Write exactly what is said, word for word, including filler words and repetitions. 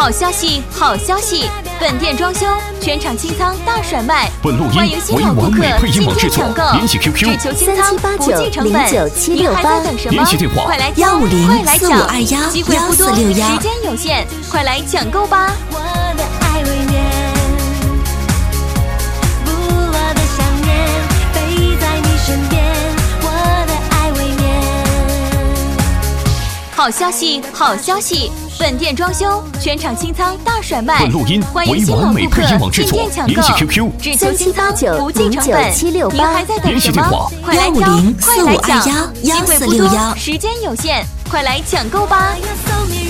好消息，好消息！本店装修全场清仓大甩卖， 本录欢迎音为新老顾客完美配音今网制作天抢购，， 联系 Q Q 只求清仓，不计成本。您还在等什么？ 联系电话快来幺抢， 五零快来四五抢！ 二幺机会不多， 幺四六幺时间有限，快来抢购吧！ 我的爱未眠，不落的想念，飞在你身边。我的爱未眠。 好消息，好消息！本店装修全场清仓大甩卖， 本录音欢迎为新老顾客完美配音网制今作天抢购联系 Q Q 只求清仓，不计成本。您还在等什么联系电话？ 快来挑，快来抢！机幺五零四五二幺会不多幺四六幺， 时间有限，快来抢购吧！ 我要送你